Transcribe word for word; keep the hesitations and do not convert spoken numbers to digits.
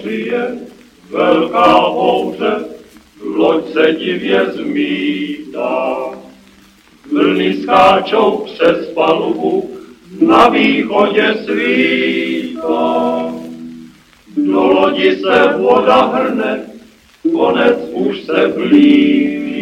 moři velká bouře, loď se divě zmítá. Vlny skáčou přes palubu, na východě svítá. Do lodi se voda hrne, konec už se blíží.